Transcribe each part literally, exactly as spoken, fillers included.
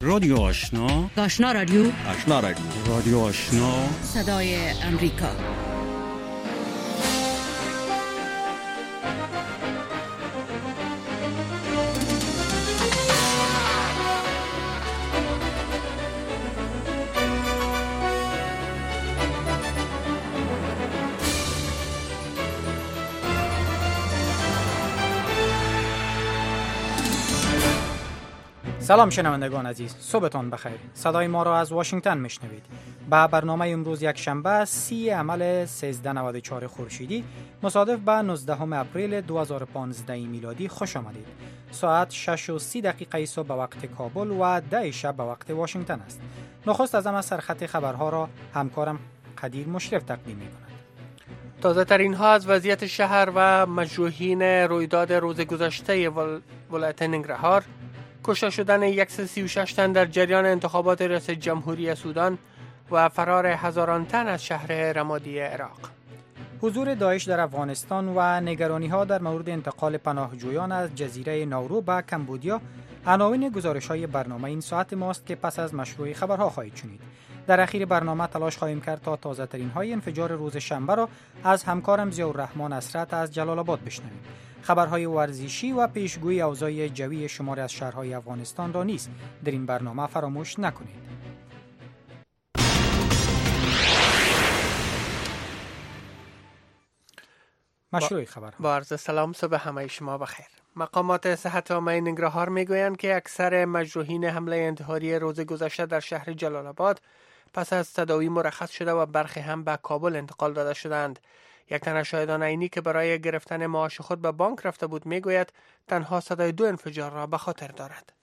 رادیو آشنا، آشنا رادیو، آشنا رادیو، رادیو آشنا، صدای امریکا. سلام شنوندگان عزیز، صبحتان بخیر. صدای ما را از واشنگتن میشنوید. به برنامه امروز یک شنبه سی عمل سیزده نود و چهار خورشیدی مصادف به نوزدهم اپریل دو هزار و پانزده میلادی خوش آمدید. ساعت شش و سی دقیقه صبح به وقت کابل و ده شب به وقت واشنگتن است. نخست از همه سرخط خبرها را همکارم قدیر مشرف تقدیم می‌کند. تازه ترین ها از وضعیت شهر و مجروحین رویداد روز گذشته ول... ولایت ننگرهار، کشته شدن صد و سی و شش تن در جریان انتخابات ریاست جمهوری سودان و فرار هزاران تن از شهر رمادی عراق. حضور داعش در افغانستان و نگرانی‌ها در مورد انتقال پناهجویان از جزیره نورو به کمبودیا عناوین گزارش‌های برنامه این ساعت ماست که پس از مشروع خبرها خواهید شنید. در اخیر برنامه تلاش خواهیم کرد تا تازه‌ترین های انفجار روز شنبه را از همکارم ضیاءالرحمن اسرت از جلال آباد بشنویم. خبرهای ورزشی و پیشگویی اوضاع جوی شماری از شهرهای افغانستان را نیز در این برنامه فراموش نکنید. مشروع خبر. با عرض سلام، صبح همه شما بخیر. مقامات صحت عامه ننگرهار میگویند که اکثر مجروحین حمله انتحاری روز گذشته در شهر جلال آباد پس از تداوی مرخص شده و برخی هم به کابل انتقال داده شدند. یک تن از شاهدان عینی که برای گرفتن معاش خود به بانک رفته بود میگوید تنها صدای دو انفجار را به خاطر دارد.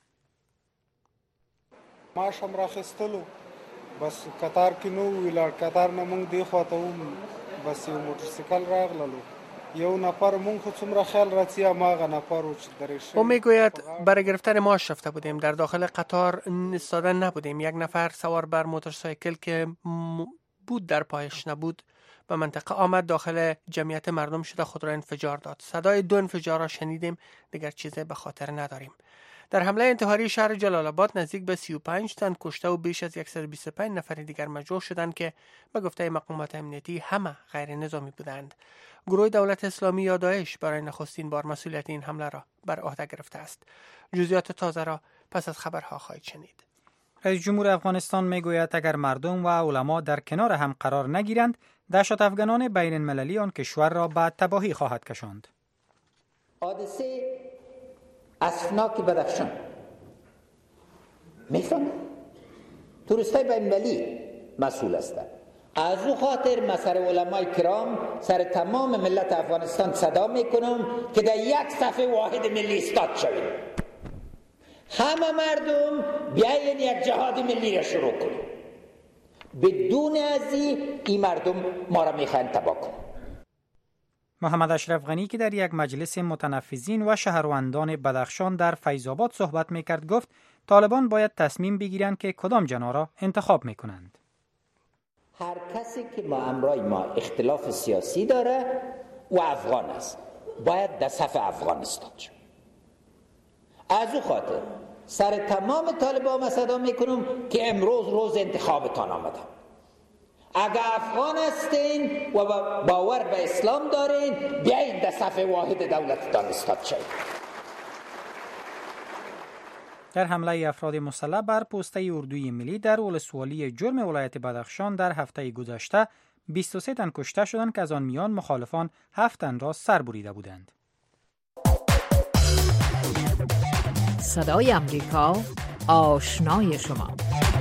معاشم را خستلو بس قطار کې نو ویلار قطار نه مونږ دی خواته و بس یو موټرسایکل راغللو یو نفر مونږ خو څومره خیال راځي ماغه نفر و چې درې او میگوید برای گرفتن معاش رفته بودیم، در داخل قطار ایستاده نبودیم. یک نفر سوار بر موتورسایکل که م... بود در پایش نبود به منطقه آمد، داخل جمعیت مردم شده خود را انفجار داد. صدای دو انفجار را شنیدیم، دیگر چیزی به خاطر نداریم. در حمله انتحاری شهر جلال آباد نزدیک به سی و پنج تن کشته و بیش از صد و بیست و پنج نفر دیگر مجروح شدند که به گفته مقامات امنیتی همه غیر نظامی بودند. گروه دولت اسلامی یا داعش برای نخستین بار مسئولیت این حمله را بر عهده گرفته است. جزئیات تازه را پس از خبرها خواهید شنید. رئیس جمهور افغانستان میگوید اگر مردم و علما در کنار هم قرار نگیرند، دهشت افغانان بین المللی آن کشور را به تباهی خواهد کشاند. حادثه اسفناک بدخشان میفهمم توریستای بین المللی مسئول هستند. از او خاطر مسر علمای کرام سر تمام ملت افغانستان صدا میکنم که در یک صفحه واحد ملی استاد شویم. همه مردم بیاین یک جهاد ملی را شروع کنیم. بدون ازی این مردم ما را میخواهند تباه کنند. محمد اشرف غنی که در یک مجلس متنفذین و شهروندان بدخشان در فیض‌آباد صحبت میکرد گفت طالبان باید تصمیم بگیرند که کدام جنا را انتخاب میکنند. هر کسی که با امرای ما اختلاف سیاسی داره و افغان است باید در صف افغانستان شد. از او خاطر سر تمام طالبان ما صدا میکنم که امروز روز انتخابتان آمده. اگر افغان هستین و باور به اسلام دارین بیایید در صف واحد دولتتان استاد شوید. در حمله افراد مسلح بر پوسته اردوی ملی در ولسوالی جرم ولایت بدخشان در هفته گذشته بیست و سه تن کشته شدند که از آن میان مخالفان هفت تن را سر بریده بودند. صدای امریکا، آشنای شما.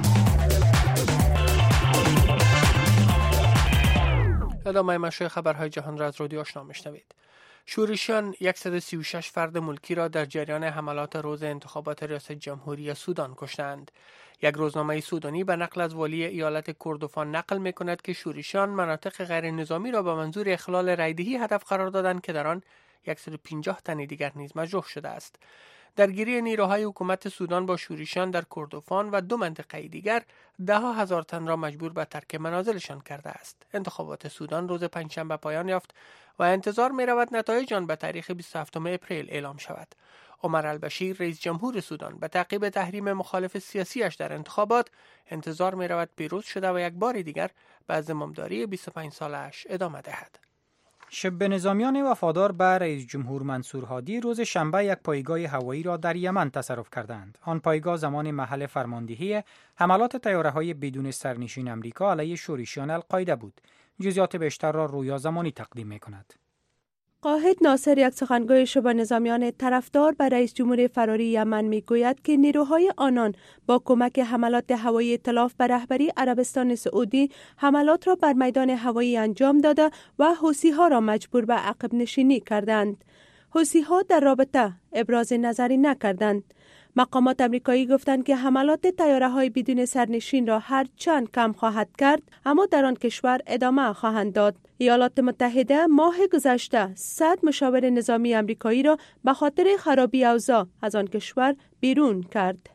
ادامه مشروع خبرهای جهان را از رادیو آشنا میشنوید. شورشیان صد و سی و شش فرد ملکی را در جریان حملات روز انتخابات ریاست جمهوری سودان کشتند. یک روزنامه سودانی به نقل از والی ایالت کردوفان نقل می‌کند که شورشیان مناطق غیر نظامی را به منظور اخلال رایدهی هدف قرار دادند که در آن صد و پنجاه تن دیگر نیز مجروح شده است. درگیری نیروهای حکومت سودان با شورشیان در کردوفان و دو منطقه دیگر ده ها هزار تن را مجبور به ترک منازلشان کرده است. انتخابات سودان روز پنجشنبه پایان یافت و انتظار می رود نتایج آن به تاریخ بیست و هفتم اپریل اعلام شود. عمر البشیر رئیس جمهور سودان به تعقیب تحریم مخالف سیاسیش در انتخابات انتظار می رود پیروز شده و یک بار دیگر به زمامداری بیست و پنج سالش ادامه دهد. شبه نظامیان وفادار به رئیس جمهور منصور هادی روز شنبه یک پایگاه هوایی را در یمن تصرف کردند. آن پایگاه زمان محل فرماندهی حملات طیاره‌های بدون سرنشین امریکا علیه شورشیان القاعده بود. جزئیات بیشتر را رویا زمانی تقدیم می‌کند. قاهد ناصر، یک سخنگوی شبه نظامیان طرفدار به رئیس جمهور فراری یمن میگوید که نیروهای آنان با کمک حملات هوایی ائتلاف به رهبری عربستان سعودی حملات را بر میدان هوایی انجام داده و حوثی‌ها را مجبور به عقب نشینی کردند. حوثی‌ها در رابطه ابراز نظری نکردند. مقامات امریکایی گفتند که حملات طیاره‌های بدون سرنشین را هر چند کم خواهد کرد، اما در آن کشور ادامه خواهند داد. ایالات متحده ماه گذشته صد مشاور نظامی امریکایی را به خاطر خرابی اوضاع از آن کشور بیرون کرد.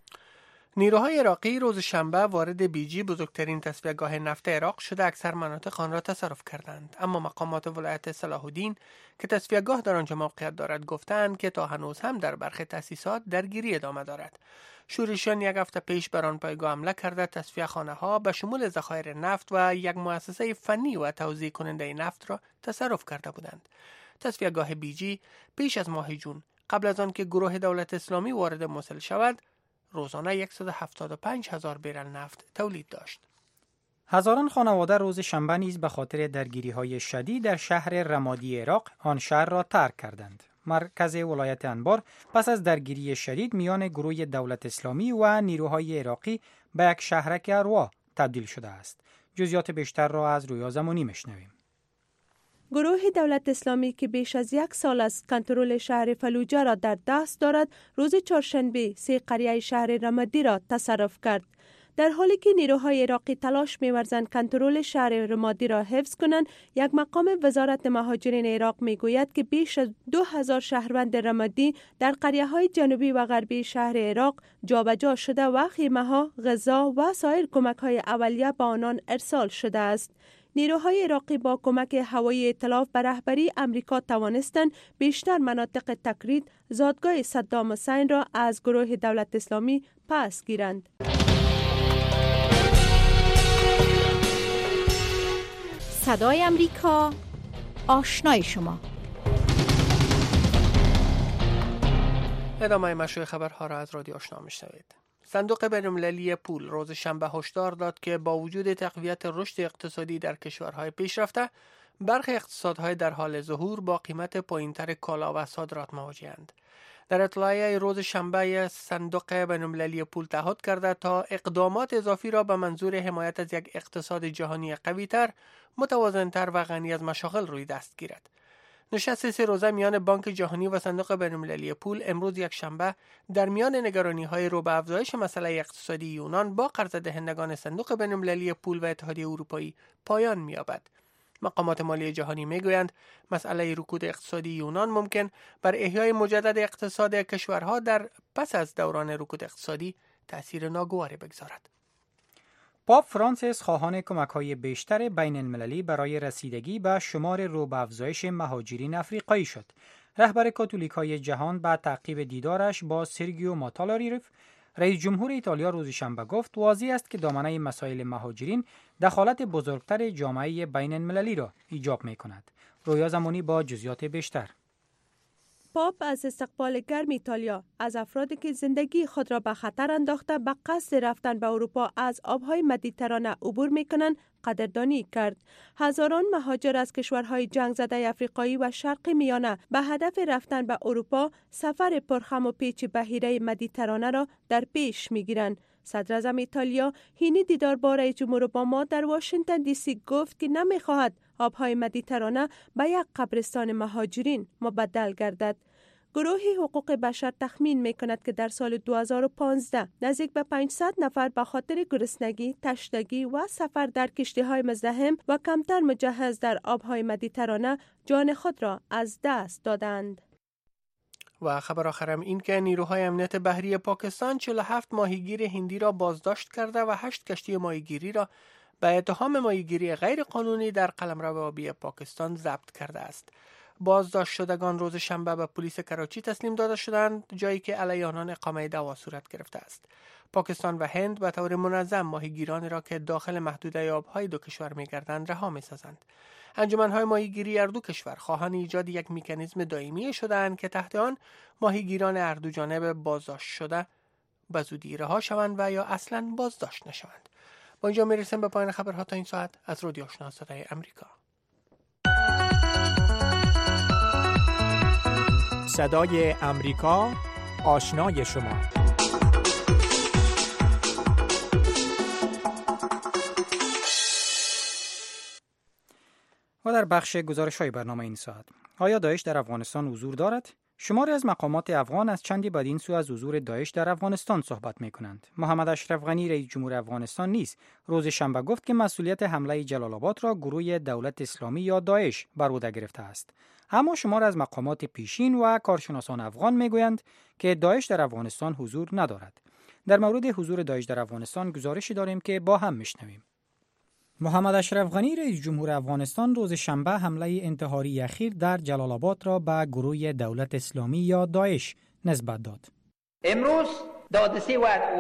نیروهای عراقی روز شنبه وارد بیجی، بزرگترین تصفیه‌گاه نفت عراق شده، اکثر مناطق آن را تصرف کردند. اما مقامات ولایت صلاح الدین که تصفیه‌گاه در آنجا موقعیت دارد گفتند که تا هنوز هم در برخی تأسیسات درگیری ادامه دارد. شورشیان یک هفته پیش بر آن پایگاه حمله کرده تصفیه خانه ها به شمول ذخایر نفت و یک مؤسسه فنی و توزیع کننده نفت را تصرف کرده بودند. تصفیه‌گاه بیجی پیش از ماه جون، قبل از آن که گروه دولت اسلامی وارد موصل شود، روزانه صد و هفتاد و پنج هزار برل نفت تولید داشت. هزاران خانواده روز شنبه نیز به خاطر درگیری‌های شدید در شهر رمادی عراق آن شهر را ترک کردند. مرکز ولایت انبار پس از درگیری شدید میان گروه دولت اسلامی و نیروهای عراقی به یک شهرک اروا تبدیل شده است. جزئیات بیشتر را از رویا زمانی میشنویم. گروه دولت اسلامی که بیش از یک سال از کنترل شهر فلوجه را در دست دارد، روز چهارشنبه سه قریه شهر رمادی را تصرف کرد. در حالی که نیروهای عراقی تلاش می‌ورزند کنترل شهر رمادی را حفظ کنند، یک مقام وزارت مهاجرین عراق میگوید که بیش از دو هزار شهروند رمادی در قریه‌های جنوبی و غربی شهر عراق جابجا شده و خیمه‌ها، غذا و سایر کمک‌های اولیه به آنان ارسال شده است. نیروهای عراقی با کمک هوایی ائتلاف به رهبری امریکا توانستند بیشتر مناطق تکرید، زادگاه صدام حسین را از گروه دولت اسلامی پس گیرند. صدای امریکا، آشنای شما. ادامه مشروع خبرها را از رادیو آشنا میشنوید. صندوق بین‌المللی پول روز شنبه هشدار داد که با وجود تقویت رشد اقتصادی در کشورهای پیشرفته، برخی اقتصادهای در حال ظهور با قیمت پایین‌تر کالا و صادرات مواجه‌اند. در اطلاعیه روز شنبه صندوق بین‌المللی پول تعهد کرده تا اقدامات اضافی را به منظور حمایت از یک اقتصاد جهانی قوی‌تر، متوازن‌تر و غنی از مشاغل روی دست گیرد. نشست سه روزه میان بانک جهانی و صندوق بین‌المللی پول امروز یک شنبه در میان نگرانی‌های رو به افزایش مسئله اقتصادی یونان با قرض دهندگان صندوق بین‌المللی پول و اتحادیه اروپایی پایان می‌یابد. مقامات مالی جهانی میگویند مسئله رکود اقتصادی یونان ممکن بر احیای مجدد اقتصاد کشورها در پس از دوران رکود اقتصادی تأثیر ناگواری بگذارد. پاپ فرانسیس خواهان کمک‌های بیشتر بین المللی برای رسیدگی به شمار رو به افزایش مهاجرین افریقایی شد. رهبر کاتولیک‌های جهان با تعقیب دیدارش با سرگیو ماتالاریف، رئیس جمهور ایتالیا روز شنبه گفت واضح است که دامنه مسائل مهاجرین دخالت بزرگتر جامعه بین المللی را ایجاب می‌کند. رویا زمانی با جزئیات بیشتر. پاپ از استقبال گرم ایتالیا از افرادی که زندگی خود را به خطر انداخته به قصد رفتن به اروپا از آبهای مدیترانه عبور می‌کنند قدردانی کرد. هزاران مهاجر از کشورهای جنگ زده افریقایی و شرق میانه به هدف رفتن به اروپا سفر پرخم و پیچ بحیره مدیترانه را در پیش می‌گیرند. صدر اعظم ایتالیا حین دیدار با رئیس جمهور اوباما در واشنگتن دی سی گفت که نمی‌خواهد آبهای مدیترانه به یک قبرستان مهاجرین مبدل گردد. گروه حقوق بشر تخمین می‌کند که در سال دو هزار و پانزده نزدیک به پانصد نفر به خاطر گرسنگی، تشنگی و سفر در کشتی‌های مزدحم و کمتر مجهز در آبهای مدیترانه جان خود را از دست دادند. و خبر آخرم این که نیروهای امنیت بحری پاکستان چهل و هفت ماهیگیر هندی را بازداشت کرده و هشت کشتی ماهیگیری را به اتهام ماهیگیری غیر قانونی در قلمرو آبی پاکستان ضبط کرده است. بازداشت شدگان روز شنبه به پلیس کراچی تسلیم داده شدند، جایی که علیه آنان اقامه دعوا صورت گرفته است. پاکستان و هند به طور منظم ماهیگیرانی را که داخل محدوده آبهای دو کشور می‌گردند رها می‌سازند. انجمن‌های ماهیگیری هر دو کشور خواهان ایجاد یک مکانیزم دائمی شده‌اند که تحت آن ماهیگیران هر دو جانب بازداشت شده به زودی رها شوند و یا اصلاً بازداشت نشوند. با اینجا میرسیم به پایان خبرها تا این ساعت. از رادیو آشنا صدای امریکا. صدای امریکا، آشنای شما. و در بخش گزارش‌های برنامه این ساعت، آیا داعش در افغانستان حضور دارد؟ شماری از مقامات افغان از چندی بدین سو از حضور داعش در افغانستان صحبت می‌کنند. محمد اشرف غنی رئیس جمهور افغانستان نیز روز شنبه گفت که مسئولیت حمله جلال آباد را گروه دولت اسلامی یا داعش بر عهده گرفته است. اما شمار از مقامات پیشین و کارشناسان افغان میگویند که داعش در افغانستان حضور ندارد. در مورد حضور داعش در افغانستان گزارشی داریم که با هم میشنویم. محمد اشرف غنی رئیس جمهور افغانستان روز شنبه حمله انتحاری اخیر در جلال آباد را به گروه دولت اسلامی یا داعش نسبت داد. امروز حادثه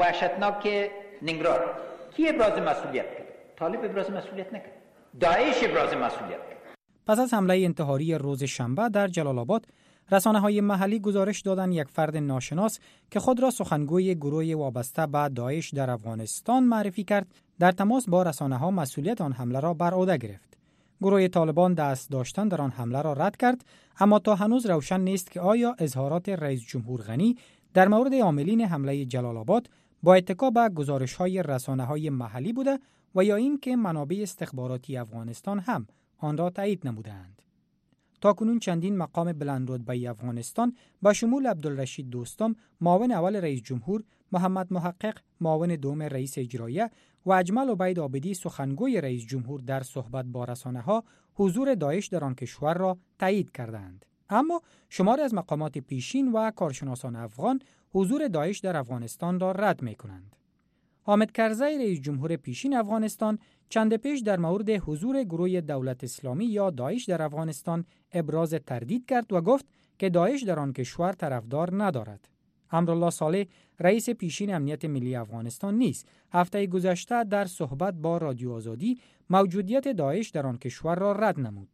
وحشتناک ننگرهار کی ابراز مسئولیت کرد؟ طالب ابراز مسئولیت نکرد. داعش ابراز مسئولیت کرد. پس از حمله انتحاری روز شنبه در جلال آباد، رسانه‌های محلی گزارش دادند یک فرد ناشناس که خود را سخنگوی گروه وابسته به داعش در افغانستان معرفی کرد، در تماس با رسانه‌ها مسئولیت آن حمله را بر عهده گرفت. گروه طالبان دست داشتن در آن حمله را رد کرد، اما تا هنوز روشن نیست که آیا اظهارات رئیس جمهور غنی در مورد عاملین حمله جلال آباد با اتکا به گزارش‌های رسانه‌های محلی بوده و یا این که منابع استخباراتی افغانستان هم آن را تایید نمودند. تاکنون چندین مقام بلندرتبه افغانستان با شمول عبدالرشید دوستم معاون اول رئیس جمهور، محمد محقق معاون دوم رئیس اجراییه و اجمل عبید عابدی سخنگوی رئیس جمهور در صحبت با رسانه‌ها حضور داعش در آن کشور را تایید کردند. اما شماری از مقامات پیشین و کارشناسان افغان حضور داعش در افغانستان را رد می‌کنند. حامد کرزی رئیس جمهور پیشین افغانستان چند پیش در مورد حضور گروه دولت اسلامی یا داعش در افغانستان ابراز تردید کرد و گفت که داعش در آن کشور طرفدار ندارد. امرالله صالح رئیس پیشین امنیت ملی افغانستان نیز هفته گذشته در صحبت با رادیو آزادی موجودیت داعش در آن کشور را رد نمود.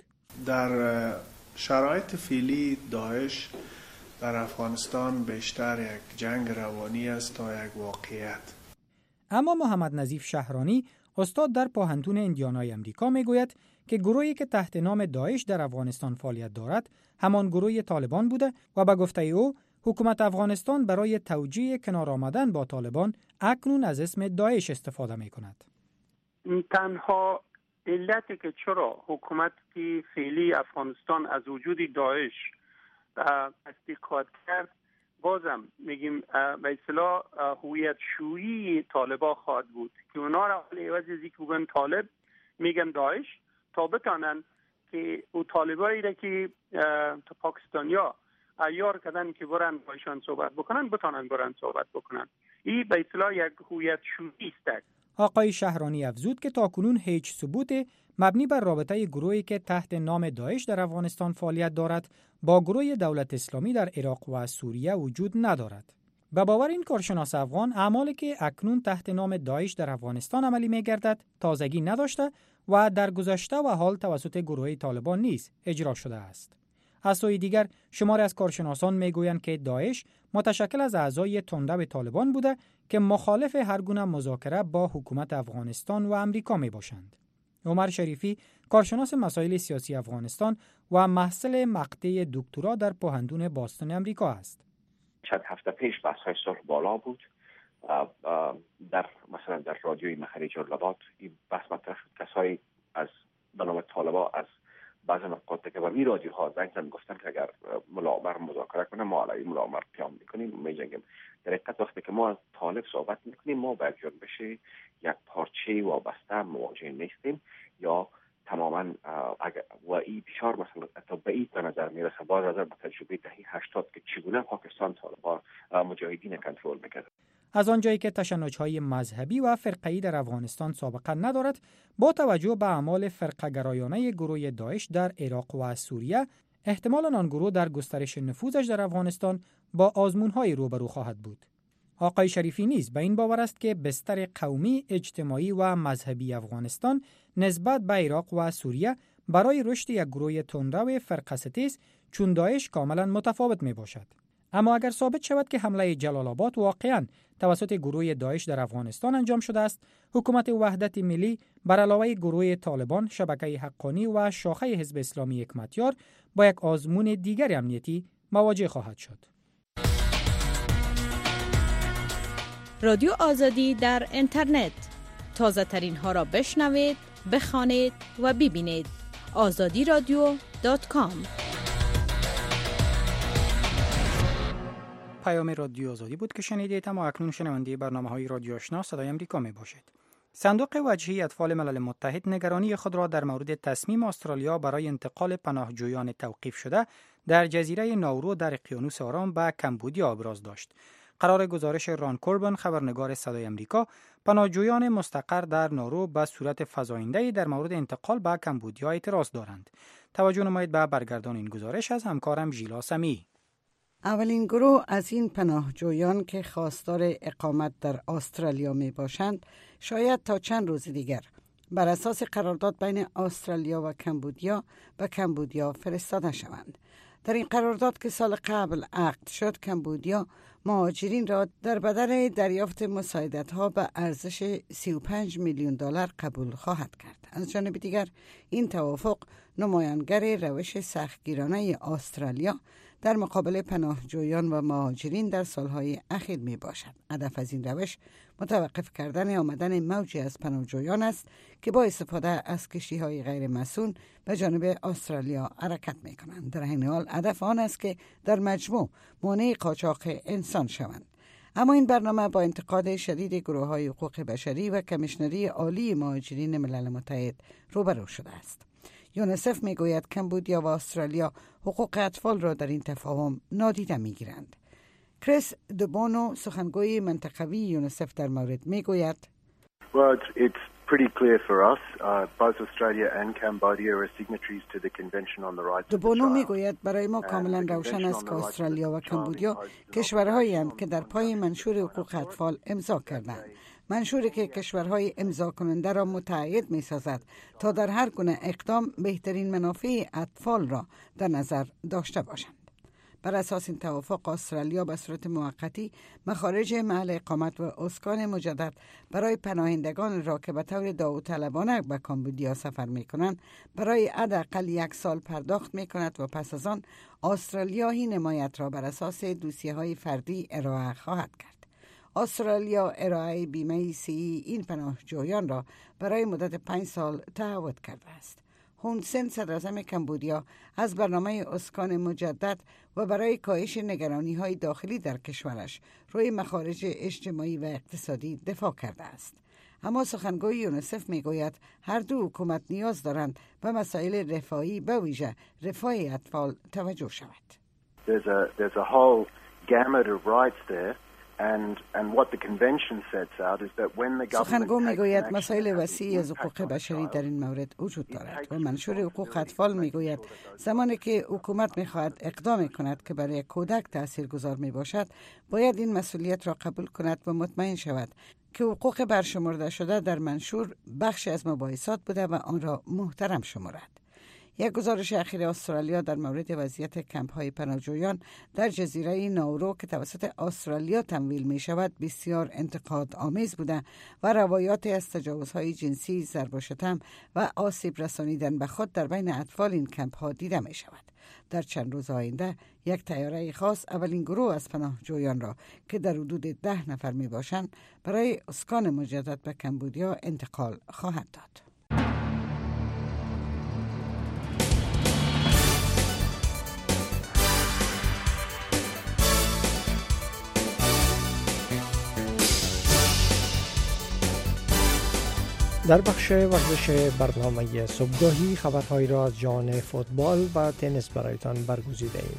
در شرایط فعلی داعش در افغانستان بیشتر یک جنگ روانی است تا یک واقعیت. اما محمد نظیف شهرانی استاد در پوهنتون اندیانای امریکا میگوید که گروهی که تحت نام داعش در افغانستان فعالیت دارد همان گروه طالبان بوده و به گفته او حکومت افغانستان برای توجیه کنار آمدن با طالبان اکنون از اسم داعش استفاده می کند. تنها علتی که چرا حکومت که فعلی افغانستان از وجود داعش تصدیق کرد، بازم میگیم به اصطلاح هویت شویی طالبا خواهد بود که اونا را علی عوض از اینکه بگن طالب میگن داعش تا بتانن که او طالبایی را که تا پاکستانیا عیار کردن که برن باشان صحبت بکنن بتانن برن صحبت بکنن. این به اصطلاح یک هویت شویی است. آقای شهرانی افزود که تاکنون هیچ ثبوت مبنی بر رابطه گروهی که تحت نام داعش در افغانستان فعالیت دارد با گروه دولت اسلامی در عراق و سوریه وجود ندارد. به باور این کارشناس افغان، اعمالی که اکنون تحت نام داعش در افغانستان عملی می‌گردد تازگی نداشته و در گذشته و حال توسط گروه طالبان نیز اجرا شده است. از سوی دیگر شماری از کارشناسان میگویند که داعش متشکل از اعضای تندرو طالبان بوده که مخالف هر گونه مذاکره با حکومت افغانستان و امریکا می باشند. عمر شریفی کارشناس مسائل سیاسی افغانستان و محصل مقطع دکترا در پوهنتون باستون امریکا است. چند هفته پیش بحث‌های صلح بالا بود. در مثلا در رادیوی محلی جلال آباد این بحث مطرح شد. کسایی از بنام طالبا از بعض نقاط که بر رادیوها زنگ زدن گفتن که اگر ملاعمر مذاکره کنه ما علیه ملاعمر قیام میکنیم میجنگیم. در حقیقت وقتی که ما از طالب صحبت میکنیم ما به جنبش یک پارچه وابسته مواجه نیستیم یا تماما و این بسیار مثلا تا بعید به نظر میرسه با نظر به تجربه دهه هشتاد که چگونه پاکستان طالبان مجاهدین کنترل میکرد. از آنجایی که تشنج‌های مذهبی و فرقه‌ای در افغانستان سابقه ندارد، با توجه به اعمال فرقه‌گرایانه گروه داعش در عراق و سوریه، احتمال آن گروه در گسترش نفوذش در افغانستان با آزمون‌های روبرو خواهد بود. آقای شریفی نیز به این باور است که بستر قومی، اجتماعی و مذهبی افغانستان نسبت به عراق و سوریه برای رشد یک گروه تندرو فرقه‌ستیز چون داعش کاملا متفاوت می باشد. اما اگر ثابت شود که حمله جلال آباد واقعاً توسط گروه داعش در افغانستان انجام شده است، حکومت وحدت ملی بر علاوه گروه طالبان، شبکه حقانی و شاخه حزب اسلامی حکمتیار با یک آزمون دیگر امنیتی مواجه خواهد شد. رادیو آزادی در اینترنت، تازه ترین ها را بشنوید، بخوانید و ببینید. آزادی رادیو دات کام. پیام رادیو آزادی بود که شنیدید. اما اکنون شنونده برنامه‌های رادیو آشنا صدای آمریکا میباشید. صندوق وجهی اطفال ملل متحد نگرانی خود را در مورد تصمیم استرالیا برای انتقال پناهجویان توقیف شده در جزیره ناورو در اقیانوس آرام به کمبودیا ابراز داشت. قرار گزارش ران کوربن، خبرنگار صدای آمریکا، پناهجویان مستقر در ناورو به صورت فزاینده‌ای در مورد انتقال به کمبودیا اعتراض دارند. توجه نمایید به برگردان این گزارش از همکارم ژیلا سمی. اولین گروه از این پناهجویان که خواستار اقامت در استرالیا می باشند، شاید تا چند روز دیگر بر اساس قرارداد بین استرالیا و کمبودیا به کمبودیا فرستاده شوند. در این قرارداد که سال قبل عقد شد، کمبودیا مهاجرین را در بدل دریافت مساعدت‌ها به ارزش سی و پنج میلیون دلار قبول خواهد کرد. از جانب دیگر این توافق نمایانگر روش سختگیرانه استرالیا در مقابل پناهجویان و مهاجرین در سالهای اخیر می باشد. هدف از این روش متوقف کردن آمدن موجی از پناهجویان است که با استفاده از کشتی‌های غیر مسئول به جانب استرالیا حرکت می کنند. در این حال هدف آن است که در مجموع مانع قاچاق انسان شوند. اما این برنامه با انتقاد شدید گروه‌های حقوق بشری و کمیشنری عالی مهاجرین ملل متحد روبرو شده است. یونسف میگوید کمبودیا و استرالیا حقوق اطفال را در این تفاهم نادیده میگیرند. کریس دوبونو، سخنگوی منطقوی یونسف در مورد میگوید Well, it's, it's pretty clear for us. Uh, both Australia and Cambodia are signatories to the Convention on the Rights of the دوبونو Child. میگوید برای ما کاملا روشن است که استرالیا و کمبودیا کشورهایی هستند که در پای منشور حقوق اطفال امضا کردند. منشوری که کشورهای امضا کننده را متعهد می سازد تا در هر گونه اقدام بهترین منافع اطفال را در نظر داشته باشند. بر اساس این توافق استرالیا به صورت موقتی مخارج محل اقامت و اسکان مجدد برای پناهندگان را که به طور داوطلبانه به کمبودیا سفر می کنند برای حداقل یک سال پرداخت می کند و پس از آن استرالیا این حمایت را بر اساس دوسیه های فردی ارائه خواهد کرد. استرالیا ارائه بیمه صحی این پناهجویان را برای مدت پنج سال تعهد کرده است. هون سن، صدراعظم کمبودیا، از برنامه اسکان مجدد و برای کاهش نگرانی‌های داخلی در کشورش روی مخارج اجتماعی و اقتصادی دفاع کرده است. اما سخنگوی یونسف میگوید هر دو حکومت نیاز دارند به مسائل رفاهی به ویژه رفاه اطفال توجه شود. There's a, there's a whole gamut of rights there. And, and what the convention sets out is that when the government سخنگو میگوید مسائل وسیعی از حقوق بشری در این مورد وجود دارد و منشور حقوق اطفال میگوید زمانی که حکومت میخواهد اقدام کند که برای کودک تاثیرگذار میباشد باید این مسئولیت را قبول کند و مطمئن شود که حقوق برشمرده شده در منشور بخشی از مباحثات بوده و آن را محترم شمارد. یک گزارش اخیر استرالیا در مورد وضعیت کمپ‌های پناهجویان در جزیره ناورو که توسط استرالیا تمویل می شود بسیار انتقاد آمیز بوده و روایات از تجاوزهای جنسی، ضرب و شتم و آسیب رسانیدن به خود در بین اطفال این کمپ‌ها دیده می شود. در چند روز آینده یک طیاره خاص اولین گروه از پناهجویان را که در حدود ده نفر می باشند برای اسکان مجدد به کمبودیا انتقال خواهد داد. در بخش ورزش برنامه صبحگاهی خبرهایی را از جهان فوتبال و تنیس برایتان برگزیده ایم.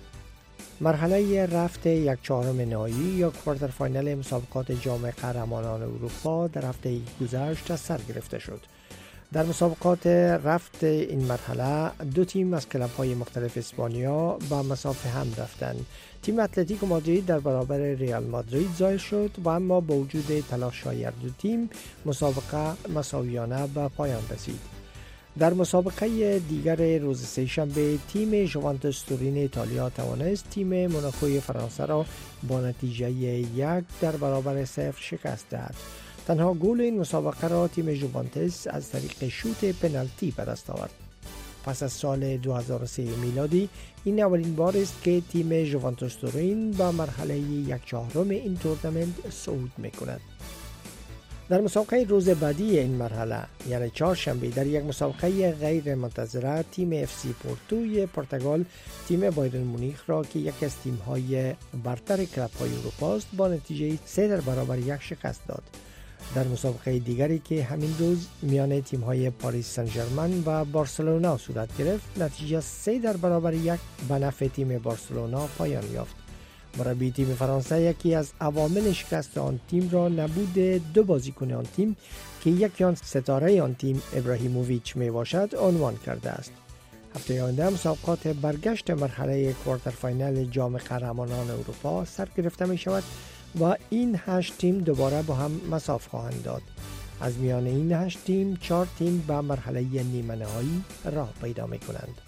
مرحله رفت یک چهارم نهایی یا کوارتر فاینال مسابقات جام قهرمانان اروپا در هفته گذشته سر گرفته شد. در مسابقات رفت این مرحله دو تیم از کلب‌های مختلف اسپانیا به مسافه هم رفتند. تیم اتلتیکو مادرید در برابر ریال مادرید ظاهر شد و اما با وجود تلاش‌های هر دو تیم مسابقه مساویانه به پایان رسید. در مسابقه دیگر روز سه‌شنبه تیم ژوونتوس تورین ایتالیا توانست تیم موناکوی فرانسه را با نتیجه یک در برابر صفر شکست دهد. تنها گل این مسابقه را تیم ژوونتوس از طریق شوت پنالتی به دست آورد. پس از سال دو هزار و سه میلادی این اولین بار است که تیم ژوونتوس تورین به مرحله یک چهارم این تورنمنت صعود می‌کند. در مسابقه روز بعدی این مرحله یعنی چهارشنبه در یک مسابقه غیر منتظره تیم اف سی پورتوی پرتغال تیم بایرن مونیخ را که یکی از تیم‌های برتر کلب‌های اروپا است با نتیجه سه در برابر یک شکست داد. در مسابقه دیگری که همین روز میان تیم‌های پاریس سن ژرمن و بارسلونا صورت گرفت نتیجه سه در برابر یک به نفع تیم بارسلونا پایان یافت. مربی تیم فرانسه یکی از عوامل شکست آن تیم را نبود دو بازیکن آن تیم که یکی آن ستاره آن تیم ابراهیموویچ می باشد عنوان کرده است. هفته آینده مسابقات برگشت مرحله کوارتر فاینال جام قهرمانان اروپا سر گرفته می شود و این هشت تیم دوباره با هم مساف خواهند داد. از میان این هشت تیم چهار تیم به مرحله نیمه نهایی راه پیدا می کنند.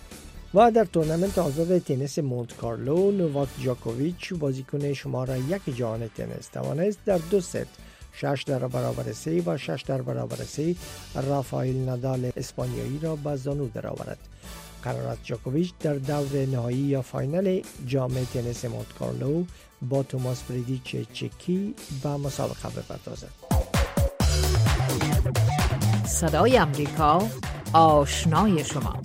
و در تورنمنت آزاد تنیس مونت کارلو نوواک جاکوویچ بازیکن شماره یک جهان تنیس توانست در دو ست شش در برابر سه و شش در برابر سه رافائل نادال اسپانیایی را به زانو درآورد. قرار است جاکوویچ در دور نهایی یا فاینال جام تنیس مونت کارلو با توماس بریدیچ چکی به مسابقه بپردازد. صدای امریکا آشنای شما.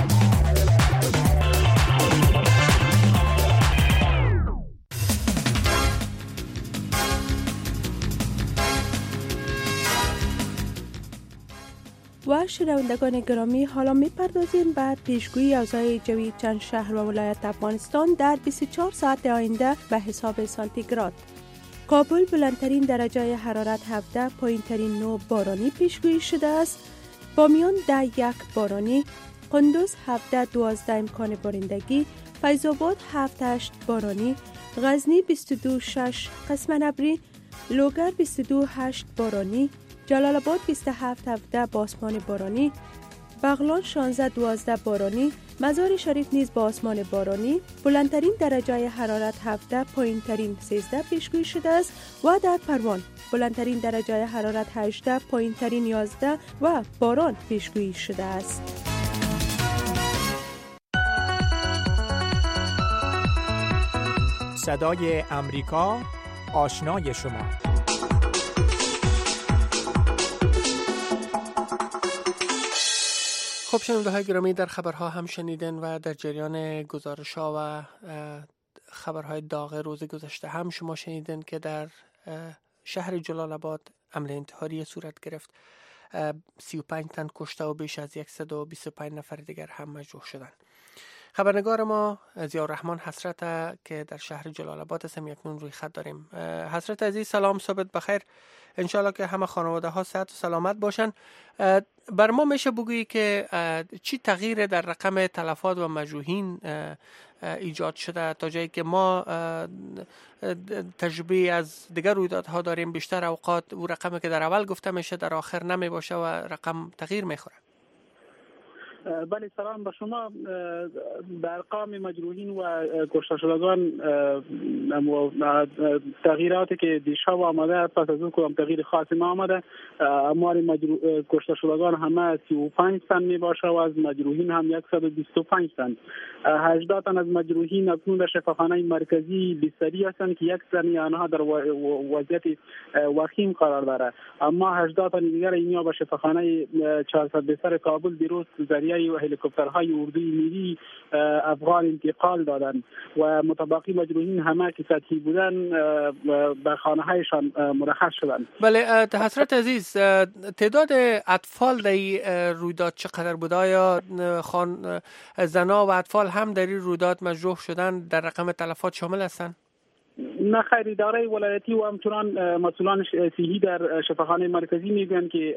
و شنوندگان گرامی حالا میپردازیم به پیشگویی اوضاع جوی چند شهر و ولایت افغانستان در بیست و چهار ساعت آینده به حساب سانتیگراد. کابل بلندترین درجه حرارت هفده، پایینترین نه بارانی پیشگویی شده است. بامیان ده یک بارانی، قندوز هفده دوازده امکان بارندگی، فیض آباد هفت هشت بارانی، غزنی بیست و دو شش قسماً ابری، لوگر بیست و دو هشت بارانی، جلال آباد بیست و هفت هفده با آسمان بارانی، بغلان شانزده دوازده بارانی، مزار شریف نیز با آسمان بارانی. بلندترین درجه حرارت هفده، پایینترین سیزده پیشگویی شده است و در پروان بلندترین درجه حرارت هجده، پایینترین یازده و باران پیشگویی شده است. صدای امریکا آشنای شما. خب شنونده‌های گرامی، در خبرها هم شنیدن و در جریان گزارش‌ها و خبرهای داغ روز گذشته هم شما شنیدن که در شهر جلال آباد حمله انتحاری صورت گرفت. سی و پنج تن کشته و بیش از صد و بیست و پنج نفر دیگر هم مجروح شدند. خبرنگار ما ضیاءالرحمن حسرت که در شهر جلال آباد هستیم یکنون روی خط داریم. حسرت عزیز سلام، صبحت بخیر. انشالله که همه خانواده ها صحت و سلامت باشن. بر ما میشه بگویی که چی تغییر در رقم تلفات و مجروحین ایجاد شده تا جایی که ما تجربه از دیگر رویدادها داریم؟ بیشتر اوقات او رقمی که در اول گفته میشه در آخر نمی باشه و رقم تغییر میخوره. بله، سلام به شما. در ارقام مجروحین و کشته شدگان تغییراتی که دیشب آمده پس از اون کدام تغییر خاصی آمده. اموال مجروح کشته شدگان همه سی و پنج تن می باشه و از مجروحین هم صد و بیست و پنج تن. هجده تن از مجروحین اکنون در شفاخانه مرکزی بستری هستند که یک تن آنها در وضعیت وخیم قرار داره، اما هجده تن دیگر اینها به شفاخانه چهارصد بستر کابل دیروز ذریعه دریایی و هلیکوپترهای اردوی ملی افغان انتقال دادند و متبقی مجروحین همه که سطحی بودن به خانه هایشان مرخص شدند. بله حضرت عزیز، تعداد اطفال در این رویداد چقدر بود؟ آیا خان زنا و اطفال هم در این رویداد مجروح شدن در رقم تلفات شامل هستند؟ نه خیر، اداره ولایتی و همچنان مسئولان صحی در شفاخانه مرکزی میگن که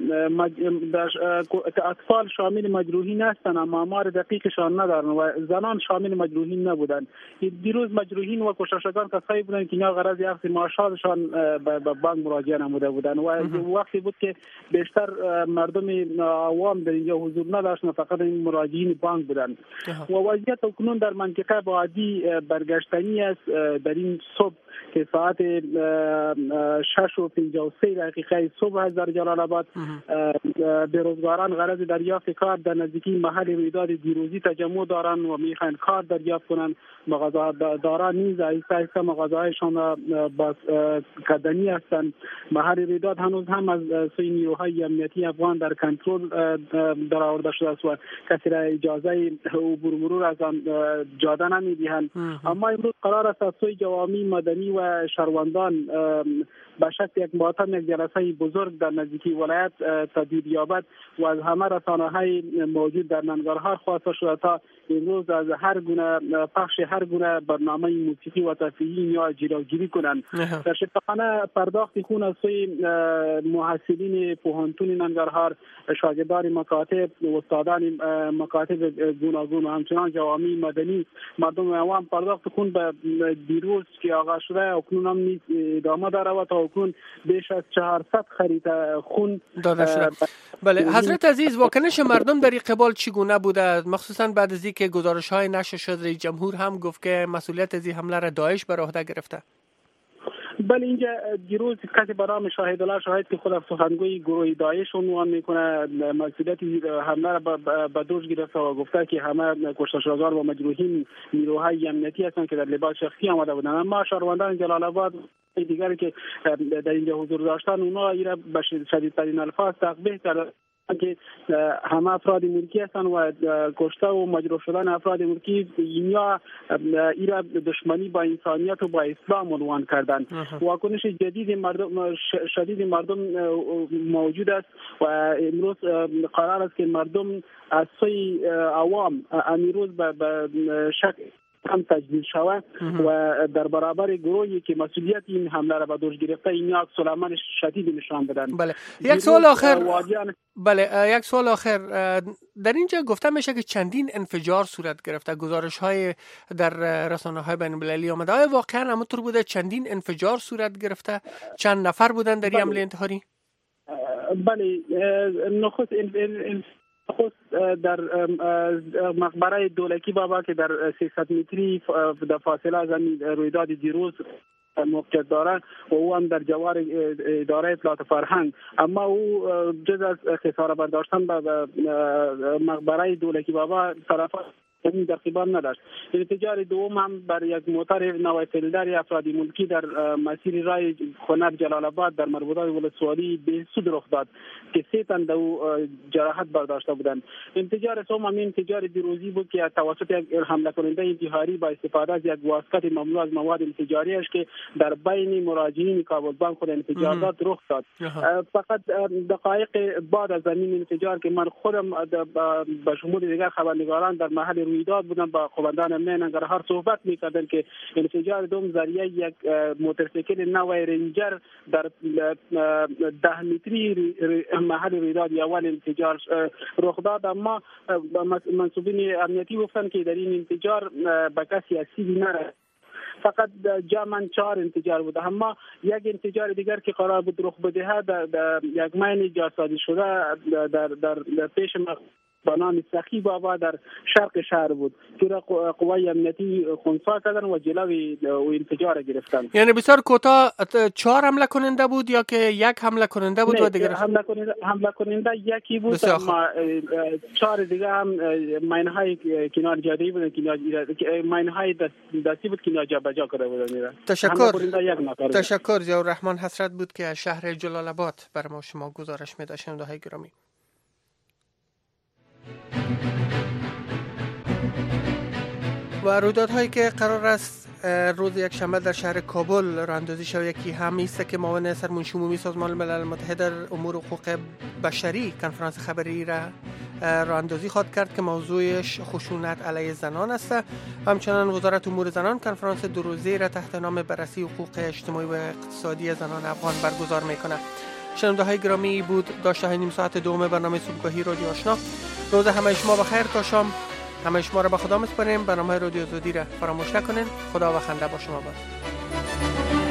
اطفال شامل مجروحین هستند اما آمار دقیقشان ندارن و زنان شامل مجروحین نبودند. دیروز مجروحین و کشته کسایی بودند که اینا غرض اخذ معاشاتشان به بانک مراجعه نموده بودند و وقتی بود که بیشتر مردم عوام در اینجا حضور نداشتند، فقط این مراجعین بانک بودند و وضعیت اکنون در منطقه بادی برگشتنی است. در این صبح که ساعت شش و پنجاه و سه دقیقه صبح از در جلال آباد بیروزگاران غرض دریافت کار در نزدیکی محل رویداد دیروزی تجمع دارند و میخواهند کار دریافت کنند. مغازه‌داران نیز آهسته آهسته مغازه‌هایشان با کدنی هستند. محل رویداد هنوز هم از سوی نیروهای امنیتی افغان در کنترل در آورده شده است و کسی را اجازه عبور مرور از آن جاده نمیدهند. اما امروز قرار است از سوی جوامع مدنی و شهروندان به شکل یک ماتم یک جلسه بزرگ در نزدیکی ولایت تدبیر یابد و از همه رسانه‌های موجود در ننگرهار خواسته شده تا امروز از هر گونه پخش هر گونه برنامه موسیقی و تفریحی یا جلوگیری کنند. در شفاخانه پرداخت خون از سوی محصلین پوهنتون ننگرهار، شاگردان مکاتب، استادان مکاتب گوناگون و همچنان جوامع مدنی، مردم عوام پرداخت خون به دیروز که آغاز شده اکنون هم نیز ادامه داره و تا اکنون بیش از چهارصد خرید خون داده شده. بله حضرت عزیز، واکنش مردم در این قبال چگونه بوده؟ مخصوصا بعد از اینکه گزارش‌های نشر شد، رئیس جمهور هم گفت که مسئولیت از این حمله را داعش بر عهده گرفته. بله اینجا دیروز کسی به نام شاهد الله شاهد که خود سخنگوی گروه داعش عنوان میکنه مسئولیت حمله را به دوش گرفته و گفته که همه کشته شدگان و مجروحین نیروهای امنیتی هستند که در لباس شخصی آمده بودند. اما شهروندان جلال آباد دیگری که در اینجا حضور داشتن اونا اینا به شدیدترین الفاظ تقبیح کردند که همه افراد ملکی هستند و کشته و مجروح شدن افراد ملکی یا ایرا دشمنی با انسانیت و با اسلام عنوان کردند. واکنش جدید مردم شدید مردم موجود است و امروز قرار است که مردم از سوی عوام امروز به شکل هم تجدید شود و در برابر گروهی که مسئولیت این حمله را به دوش گرفته این عکس العمل شدید نشان بدن. بله یک سوال آخر بله یک سوال آخر در اینجا گفته میشه که چندین انفجار صورت گرفته، گزارش های در رسانه های بین المللی آمده. آیا واقعا همونطور بوده چندین انفجار صورت گرفته؟ چند نفر بودن در این حمله انتحاری؟ بله نخست خود در مقبره دولکی بابا که در سیصد متری در فاصله از رویداد دیروز موقعیت دارد و او هم در جوار اداره اطلاعات فرهنگ، اما او جز از خساره برداشتن به مقبره دولکی بابا طرفات این در قبال نداشت. انفجار دوم هم بر یک موتر نوع فیلدر افرادی ملکی در مسیر رای خنر جلال آباد در مربوطات ولسوالی به سود رخ داد که سه تن او جراحت برداشته بودند. انفجار سوم هم انفجار دیروزی بود که توسط یک حمله کننده انتحاری با استفاده از یک واسکت مملو از مواد انفجاری است که در بین مراجعین کابل بانک خود انفجار داد رخ داد. فقط دقایق بعد از این انفجار که من خودم به شمول دیگر خبرنگاران در محل رویداد بودن با قومندان امنیت ننگرهار صحبت می‌کردند که انفجار دوم ذریعه یک موتورسیکل نوع رنجر در ده متری محل رویداد اول انفجار رخ داد. اما منصوبین امنیتی گفتند که در این انفجار به کسی آسیبی نرسید، فقط جمعاً چهار انفجار بود. اما یک انفجار دیگر که قرار بود رخ بدهد در یک مین جاسازی شده در در, در پیش با نام سخی بابا در شرق شهر بود که قوای امنیتی خنثی کردن و جلوی انفجار گرفتن. یعنی بسیار کوتاه چهار حمله کننده بود یا که یک حمله کننده بود و دیگر حمله کننده حمله کننده یکی بود اما چهار دیگه هم ماینهای کنار جاده بود که ماینهای دستی بود که جابجا کرده بودن. تشکر تشکر ضیاء الرحمن حسرت بود که از شهر جلال آباد بر ما شما گزارش می‌داد. شنونده‌های گرامی و رویدادهایی که قرار است روز یک شنبه در شهر کابل راه اندازی شود، یکی هم است که معاون سرمنشی عمومی سازمان ملل متحد در امور حقوق بشری کنفرانس خبری را راه اندازی خواهد کرد که موضوعش خشونت علیه زنان است. همچنان وزارت امور زنان کنفرانس دو روزه را تحت نام بررسی حقوق اجتماعی و اقتصادی زنان افغان برگزار میکنه. شنونده های گرامی، بود داشته های نیم ساعت دوم برنامه صبحگاهی رادیو آشنا. روز همه شما بخیر تا شام. همه شما را به خدا میسپاریم. برنامه رادیو آزادی را فراموش نکنین. خدا و خنده با شما باد.